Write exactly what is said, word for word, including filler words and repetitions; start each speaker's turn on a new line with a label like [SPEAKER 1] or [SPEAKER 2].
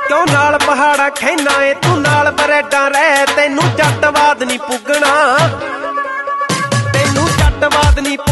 [SPEAKER 1] क्यों नाल पहाड़ा खैना ए तू नाल बरेडा रह, तेनू जटवाद नहीं पुगना, तेनू जटवाद नहीं